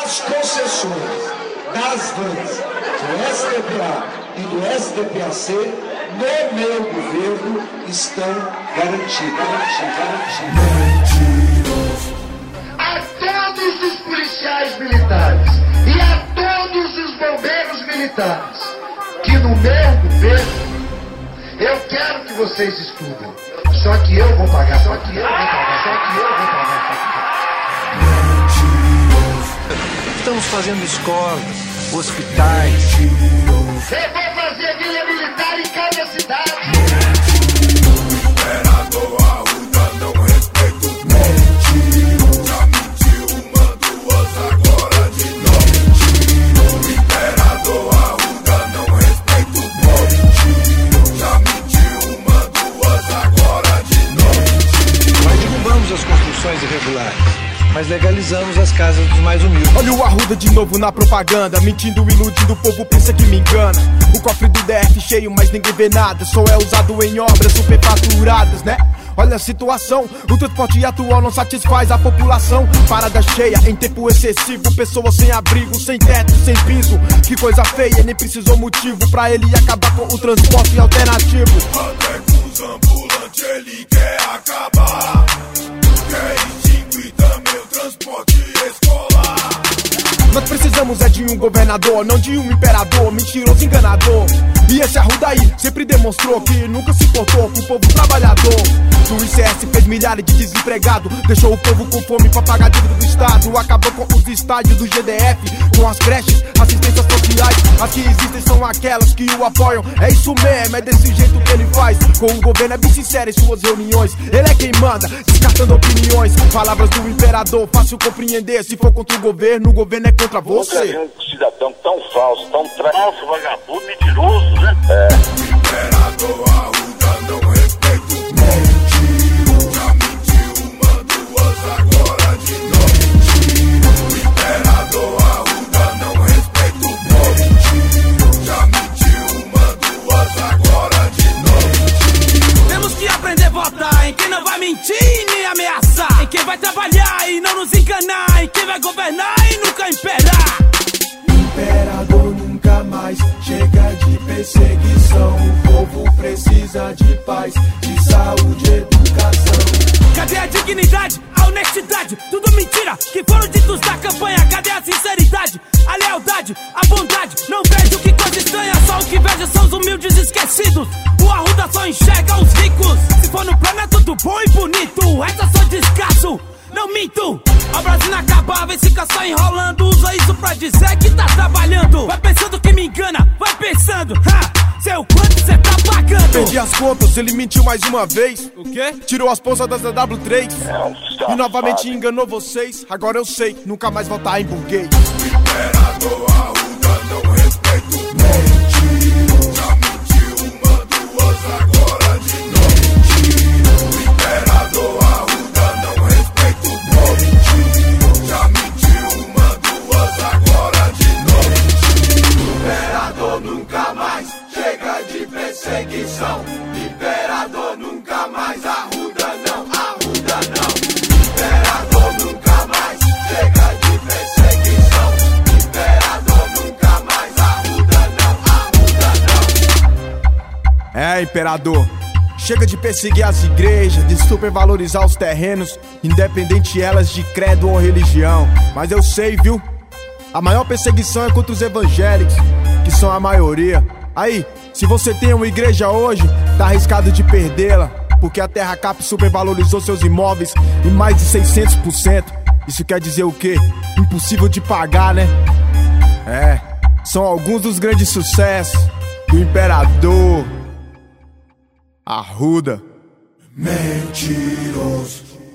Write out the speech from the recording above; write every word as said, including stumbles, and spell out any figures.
As concessões das vans do S D P A e do S D P A C no meu governo estão garantidas. Garantidas. A todos os policiais militares e a todos os bombeiros militares que no meu governo eu quero que vocês estudem. Só que eu vou pagar, só que eu vou pagar, só que eu vou pagar. Estamos fazendo escolas, hospitais. Eu vou fazer linha militar em cada cidade. O imperador Arruda não respeita o povo. Já mentiu uma, duas, agora de novo. O imperador Arruda não respeita o povo. Já mentiu uma, duas, agora de novo. Nós derrubamos as construções irregulares, mas legalizamos as casas dos mais humildes. Olha o Arruda de novo na propaganda, mentindo, iludindo o povo, pensa que me engana. O cofre do D F cheio, mas ninguém vê nada. Só é usado em obras superfaturadas, né? Olha a situação, o transporte atual não satisfaz a população. Parada cheia, em tempo excessivo, pessoas sem abrigo, sem teto, sem piso. Que coisa feia, nem precisou motivo pra ele acabar com o transporte alternativo. Até com os ambulantes ele quer acabar. Quer extinguir também o transporte escolar. Nós precisamos é de um governador, não de um imperador, mentiroso, enganador. E esse Arruda aí sempre demonstrou que nunca se importou com o povo trabalhador. Do I C S fez milhares de desempregados, deixou o povo com fome pra pagar dívida do Estado. Acabou com os estádios do G D F, com as creches, assistências sociais. As que existem são aquelas que o apoiam. É isso mesmo, é desse jeito que ele faz. Com o governo é bem sincero em suas reuniões. Ele é quem manda, descartando opiniões. Palavras do imperador, fácil compreender. Se for contra o governo, o governo é contra você. Contra um cidadão tão falso, tão falso, vagabundo, mentiroso, né? É. O imperador Arruda não respeita o povo. Já mentiu uma, duas, agora de novo. O imperador Arruda não respeita o povo. Já mentiu uma, duas, agora de novo. Temos que aprender a votar em quem não vai mentir nem ameaçar, em quem vai trabalhar e não nos enganar, em quem vai governar e nunca imperar. Imperador nunca mais, chega de perseguição. O povo precisa de paz, de saúde e educação. Cadê a dignidade, a honestidade? Tudo mentira que foram ditos na campanha. Cadê a sinceridade, a lealdade, a bondade? Não vejo que coisa estranha, só o que vejo são os humildes esquecidos. O Arruda só enxerga os ricos. Se for no plano é tudo bom e bonito, essa só descasso, não minto. Obras inacabáveis, fica só enrolando. Usa isso pra dizer que tá trabalhando. Vai pensando que me engana, vai pensando, ha, seu quanto cê tá pagando. Perdi as contas, ele mentiu mais uma vez. O quê? Tirou as poças das W três É um e novamente enganou vocês. Agora eu sei, nunca mais votar em burguês. O imperador Arruda não respeita o povo. Já mentiu uma, duas, agora de novo. O imperador Arruda não respeita o povo. Já mentiu uma, duas, agora de novo. Imperador nunca mais, chega de perseguição. Imperador nunca mais, Arruda não, Arruda não. Imperador nunca mais, chega de perseguição. Imperador nunca mais, Arruda não, Arruda não. É, imperador, chega de perseguir as igrejas, de supervalorizar os terrenos, independente elas de credo ou religião. Mas eu sei, viu? A maior perseguição é contra os evangélicos, que são a maioria. Aí, se você tem uma igreja hoje, tá arriscado de perdê-la, porque a Terra Cap supervalorizou seus imóveis em mais de seiscentos por cento. Isso quer dizer o quê? Impossível de pagar, né? É, são alguns dos grandes sucessos do imperador Arruda. Mentiroso.